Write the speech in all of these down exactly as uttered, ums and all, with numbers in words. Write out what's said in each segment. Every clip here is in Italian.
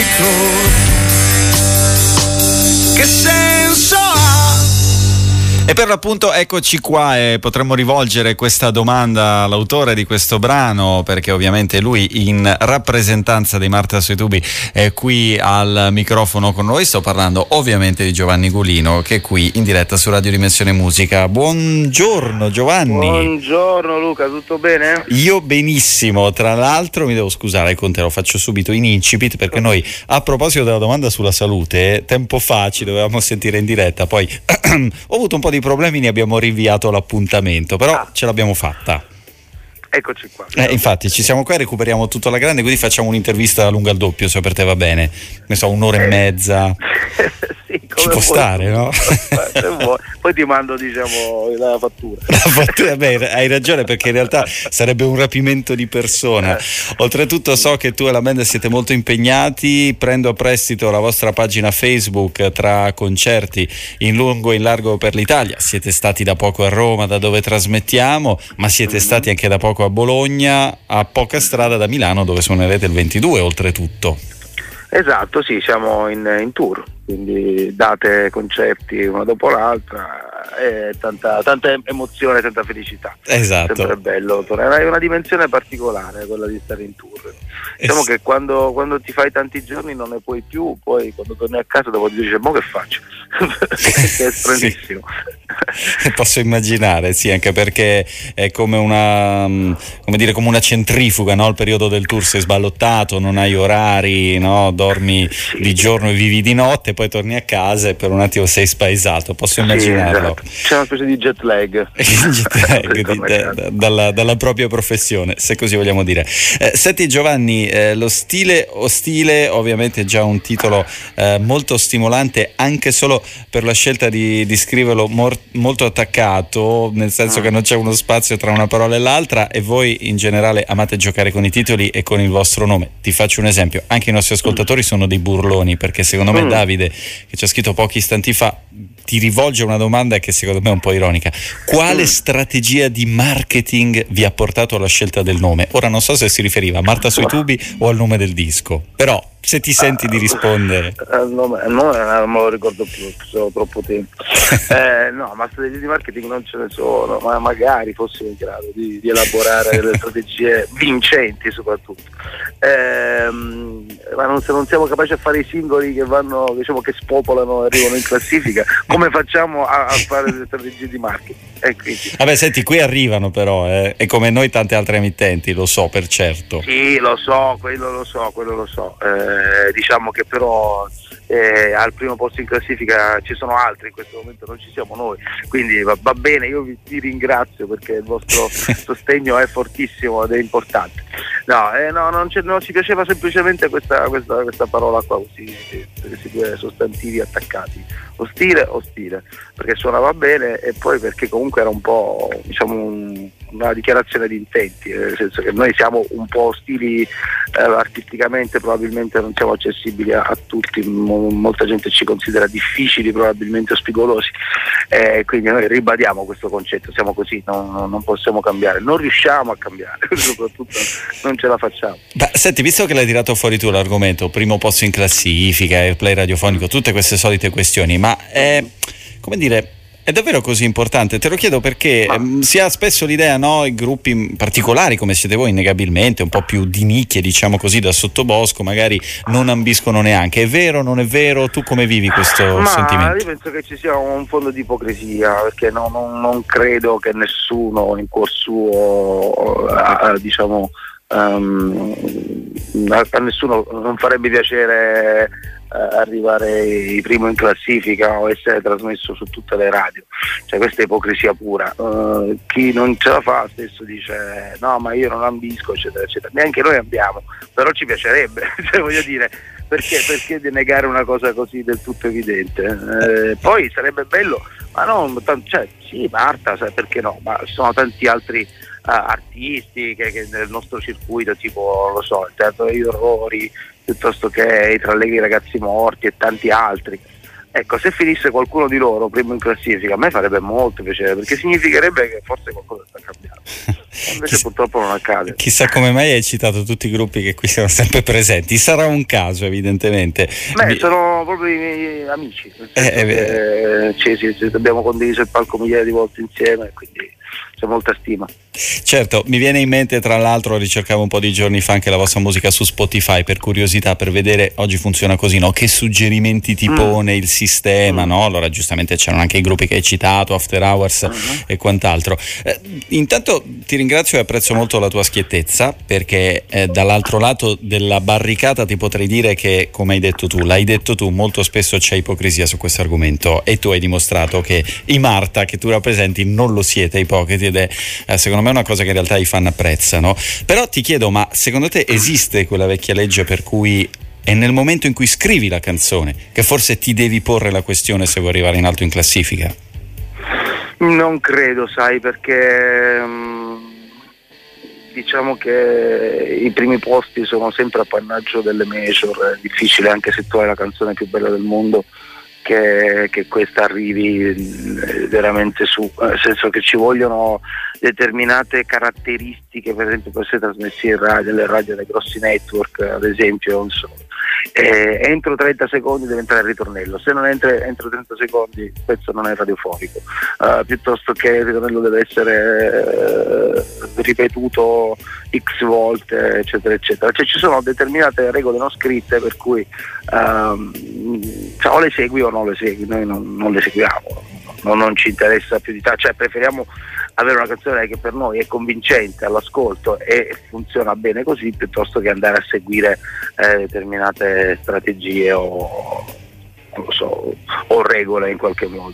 altro. Che senso ha? E per l'appunto eccoci qua e potremmo rivolgere questa domanda all'autore di questo brano, perché ovviamente lui in rappresentanza di Marta sui tubi è qui al microfono con noi. Sto parlando ovviamente di Giovanni Gulino, che è qui in diretta su Radio Dimensione Musica. Buongiorno Giovanni. Buongiorno Luca, tutto bene? Io benissimo, tra l'altro mi devo scusare con te, lo faccio subito in incipit, perché noi a proposito della domanda sulla salute, tempo fa ci dovevamo sentire in diretta, poi ho avuto un po' di problemi, ne abbiamo rinviato l'appuntamento, però ah. ce l'abbiamo fatta. Eccoci qua. Eh, infatti ci siamo qua e recuperiamo tutto alla grande, quindi facciamo un'intervista lunga al doppio, se per te va bene. Ne so, un'ora eh. e mezza. Sì, ci può stare, no? Poi ti mando, diciamo, la fattura. La fattura, beh, hai ragione, perché in realtà sarebbe un rapimento di persona. Eh. Oltretutto so che tu e la band siete molto impegnati. Prendo a prestito la vostra pagina Facebook, tra concerti in lungo e in largo per l'Italia. Siete stati da poco a Roma, da dove trasmettiamo, ma siete mm-hmm. stati anche da poco a Bologna, a poca strada da Milano, dove suonerete il ventidue oltretutto. Esatto, sì, siamo in, in tour, quindi date concerti una dopo l'altra e tanta, tanta emozione, tanta felicità. Esatto. Sempre bello, è una dimensione particolare quella di stare in tour. Diciamo es- che quando, quando ti fai tanti giorni non ne puoi più, poi quando torni a casa dopo ti dici mo che faccio? Che è stranissimo. Sì. Posso immaginare, sì, anche perché è come una come dire come una centrifuga, no? Il periodo del tour sei sballottato, non hai orari, no? Dormi sì. di giorno e vivi di notte, poi torni a casa e per un attimo sei spaesato, posso immaginarlo. Sì, esatto. C'è una specie di jet lag, jet lag di, da, da, dalla, dalla propria professione, se così vogliamo dire. Eh, senti Giovanni, eh, lo stile ostile ovviamente è già un titolo eh, molto stimolante, anche solo per la scelta di, di scriverlo mor- molto attaccato, nel senso che non c'è uno spazio tra una parola e l'altra, e voi in generale amate giocare con i titoli e con il vostro nome. Ti faccio un esempio, anche i nostri ascoltatori sono dei burloni, perché secondo me Davide, che ci ha scritto pochi istanti fa, ti rivolge una domanda che secondo me è un po' ironica. Quale strategia di marketing vi ha portato alla scelta del nome? Ora non so se si riferiva a Marta sui tubi o al nome del disco, però se ti senti di rispondere. Il nome, il nome non me lo ricordo più, sono troppo tempo. eh, no, ma strategie di marketing non ce ne sono, ma magari fossimo in grado di, di elaborare delle strategie vincenti soprattutto. Eh, ma non, se non siamo capaci a fare i singoli che vanno, diciamo, che spopolano e arrivano in classifica, come facciamo a, a fare delle strategie di marketing? Eh, quindi. Vabbè, senti, qui arrivano però, eh, e come noi tante altre emittenti, lo so per certo. Sì, lo so, quello lo so, quello lo so. Eh, diciamo che però eh, al primo posto in classifica ci sono altri, in questo momento non ci siamo noi, quindi va, va bene, io vi, vi ringrazio perché il vostro sostegno è fortissimo ed è importante. No, eh, no non, non ci piaceva semplicemente questa, questa, questa parola qua, così, questi due sostantivi attaccati, ostile, ostile, perché suonava bene e poi perché comunque era un po', diciamo, un, una dichiarazione di intenti, nel senso che noi siamo un po' ostili eh, artisticamente, probabilmente non siamo accessibili a, a tutti, mo, molta gente ci considera difficili, probabilmente, o spigolosi, eh, quindi noi ribadiamo questo concetto, siamo così, non, non possiamo cambiare, non riusciamo a cambiare, soprattutto non ce la facciamo. Beh, senti, visto che l'hai tirato fuori tu l'argomento, primo posto in classifica, airplay radiofonico, tutte queste solite questioni, ma è, come dire, è davvero così importante? Te lo chiedo perché ehm, si ha spesso l'idea, no, i gruppi particolari come siete voi, innegabilmente, un po' più di nicchie, diciamo così, da sottobosco, magari non ambiscono neanche. È vero, non è vero? Tu come vivi questo Ma sentimento? Io penso che ci sia un fondo di ipocrisia, perché no, non, non credo che nessuno in cuor suo, a, a, diciamo, um, a, a nessuno non farebbe piacere arrivare i primo in classifica o essere trasmesso su tutte le radio, cioè questa è ipocrisia pura. Uh, chi non ce la fa spesso dice no, ma io non ambisco, eccetera eccetera, neanche noi abbiamo, però ci piacerebbe, cioè, voglio dire, perché, perché denegare una cosa così del tutto evidente? Eh, poi sarebbe bello, ma non tanto, cioè sì, Marta, sai, perché no, ma ci sono tanti altri uh, artisti che, che nel nostro circuito, tipo, lo so, il Teatro degli Orrori, piuttosto che i Tra Allegri Ragazzi Morti e tanti altri. Ecco, se finisse qualcuno di loro primo in classifica, a me farebbe molto piacere, perché significherebbe che forse qualcosa sta cambiando. invece Chiss- purtroppo non accade. Chissà come mai hai citato tutti i gruppi che qui sono sempre presenti. Sarà un caso, evidentemente. Beh, Mi- sono proprio i miei amici, nel senso Eh, che, eh, sì, sì, sì, abbiamo condiviso il palco migliaia di volte insieme, quindi c'è molta stima. Certo, mi viene in mente, tra l'altro, ricercavo un po' di giorni fa anche la vostra musica su Spotify per curiosità, per vedere, oggi funziona così, no? Che suggerimenti ti Mm. pone il sistema, Mm. no? Allora giustamente c'erano anche i gruppi che hai citato, After Hours Mhm. e quant'altro. Eh, intanto ti ringrazio e apprezzo molto la tua schiettezza, perché eh, dall'altro lato della barricata ti potrei dire che, come hai detto tu, l'hai detto tu, molto spesso c'è ipocrisia su questo argomento e tu hai dimostrato che i Marta che tu rappresenti non lo siete ipocriti, ed è eh, secondo me una cosa che in realtà i fan apprezzano. Però ti chiedo, ma secondo te esiste quella vecchia legge per cui è nel momento in cui scrivi la canzone che forse ti devi porre la questione se vuoi arrivare in alto in classifica? Non credo, sai, perché mh, diciamo che i primi posti sono sempre appannaggio delle major, è difficile anche se tu hai la canzone più bella del mondo che, che questa arrivi eh, veramente su, nel senso che ci vogliono determinate caratteristiche, per esempio per essere trasmessi in radio, le radio dei grossi network ad esempio, non so. Eh, entro trenta secondi deve entrare il ritornello, se non entra entro trenta secondi il pezzo non è radiofonico, uh, piuttosto che il ritornello deve essere eh, ripetuto x volte, eccetera eccetera. Cioè ci sono determinate regole non scritte per cui um, cioè, o le segui o non le segui, noi non, non le seguiamo, non, non ci interessa più di tanto, cioè preferiamo avere una canzone che per noi è convincente all'ascolto e funziona bene così, piuttosto che andare a seguire eh, determinate strategie o, non lo so, o regole in qualche modo.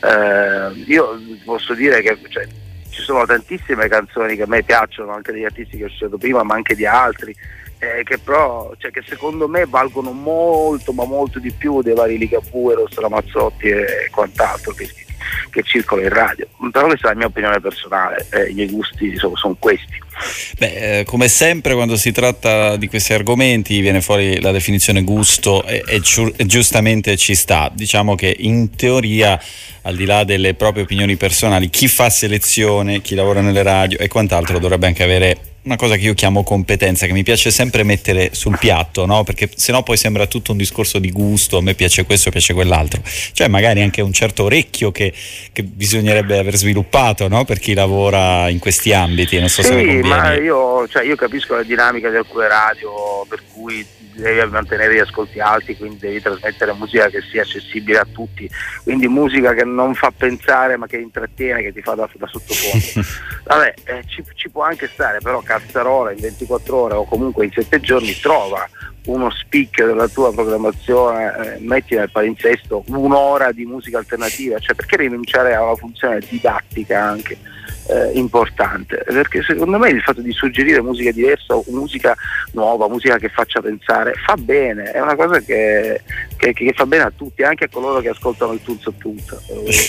Eh, io posso dire che cioè, ci sono tantissime canzoni che a me piacciono, anche degli artisti che ho citato prima, ma anche di altri, eh, che però, cioè, che secondo me valgono molto, ma molto di più dei vari Ligabue, Rosso Ramazzotti e quant'altro che, che circola in radio. Però questa è la mia opinione personale, eh, i miei gusti sono, sono questi. Beh, eh, come sempre quando si tratta di questi argomenti viene fuori la definizione gusto e, e, giu- e giustamente ci sta. Diciamo che in teoria, al di là delle proprie opinioni personali, chi fa selezione, chi lavora nelle radio e quant'altro dovrebbe anche avere una cosa che io chiamo competenza, che mi piace sempre mettere sul piatto, no? Perché sennò poi sembra tutto un discorso di gusto, a me piace questo, piace quell'altro. Cioè magari anche un certo orecchio che, che bisognerebbe aver sviluppato, no? Per chi lavora in questi ambiti, non so sì, se mi conviene. ma io, cioè, io capisco la dinamica di alcune radio per cui devi mantenere gli ascolti alti, quindi devi trasmettere musica che sia accessibile a tutti, quindi musica che non fa pensare ma che intrattiene, che ti fa da, da sottofondo. Vabbè, eh, ci, ci può anche stare, però Cazzarola in ventiquattro ore o comunque in sette giorni trova uno spicchio della tua programmazione, eh, metti nel palinsesto un'ora di musica alternativa, cioè perché rinunciare a una funzione didattica anche eh, importante? Perché secondo me il fatto di suggerire musica diversa o musica nuova, musica che faccia pensare, fa bene, è una cosa che, che, che fa bene a tutti, anche a coloro che ascoltano il Tunzo Tunzo.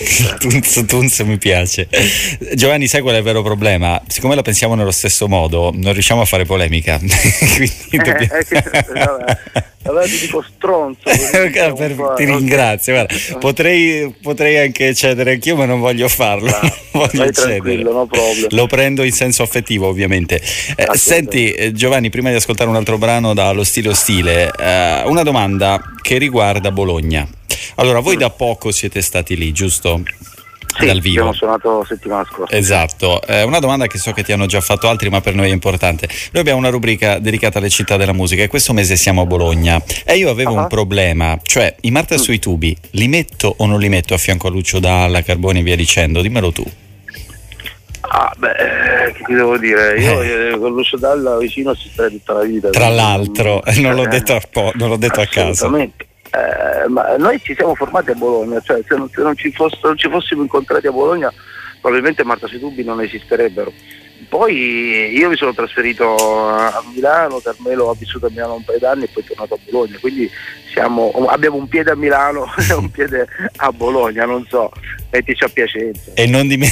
Tunzo Tunzo mi piace. Giovanni, sai qual è il vero problema? Siccome la pensiamo nello stesso modo non riusciamo a fare polemica. Quindi dobbiamo... eh, eh, allora ti dico stronzo. per, per, ti ringrazio, guarda, potrei, potrei anche cedere anch'io, ma non voglio farlo. No, voglio vai cedere. tranquillo, no problem. Lo prendo in senso affettivo, ovviamente. Eh, senti, eh, Giovanni, prima di ascoltare un altro brano dallo stile ostile, eh, una domanda che riguarda Bologna. Allora, voi mm. da poco siete stati lì, giusto? Sì, dal vivo. Abbiamo suonato settimana scorsa. Esatto, eh, una domanda che so che ti hanno già fatto altri, ma per noi è importante. Noi abbiamo una rubrica dedicata alle città della musica e questo mese siamo a Bologna e io avevo uh-huh. un problema, cioè i Marta mm. sui tubi li metto o non li metto a fianco a Lucio Dalla, Carboni e via dicendo? Dimmelo tu. Ah, beh, che ti devo dire? Io eh. con Lucio Dalla vicino ci starei tutta la vita. Tra l'altro, non, non l'ho detto a, po- non l'ho detto a caso. Eh, ma noi ci siamo formati a Bologna, cioè se non, se non, ci, foss- non ci fossimo incontrati a Bologna probabilmente Marta sui tubi non esisterebbero. Poi io mi sono trasferito a Milano, Carmelo ha vissuto a Milano un paio d'anni e poi è tornato a Bologna, quindi siamo, abbiamo un piede a Milano e un piede a Bologna, non so, mettici a Piacenza. E non, dim-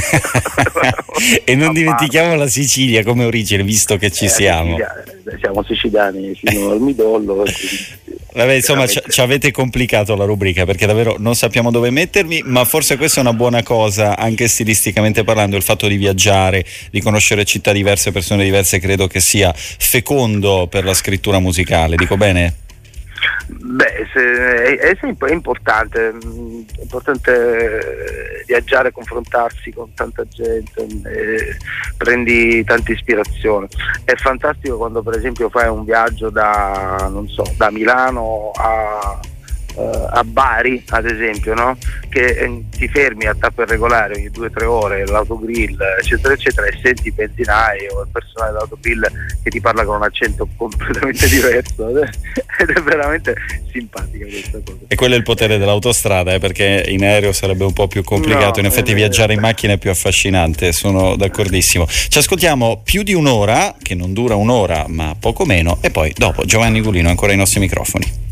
e non dimentichiamo la Sicilia come origine, visto che ci eh, siamo. Sicilia, siamo siciliani fino al midollo. Vabbè, insomma, ci, ci avete complicato la rubrica, perché davvero non sappiamo dove mettervi, ma forse questa è una buona cosa, anche stilisticamente parlando, il fatto di viaggiare, di conoscere città diverse, persone diverse, credo che sia fecondo per la scrittura musicale, dico bene? Beh, se, è, è importante, è importante viaggiare, confrontarsi con tanta gente, eh, prendi tanta ispirazione. È fantastico quando per esempio fai un viaggio da, non so, da Milano a, eh, a Bari, ad esempio, no? Che eh, ti fermi a tappa regolare ogni due o tre ore, l'autogrill, eccetera, eccetera, e senti i benzinai o il personale dell'autogrill che ti parla con un accento completamente diverso, ed è veramente simpatica questa cosa. E quello è il potere dell'autostrada, eh, perché in aereo sarebbe un po' più complicato, no, in effetti viaggiare in macchina è più affascinante, sono d'accordissimo. Ci ascoltiamo più di un'ora, che non dura un'ora ma poco meno, e poi dopo Giovanni Gulino ancora ai nostri microfoni.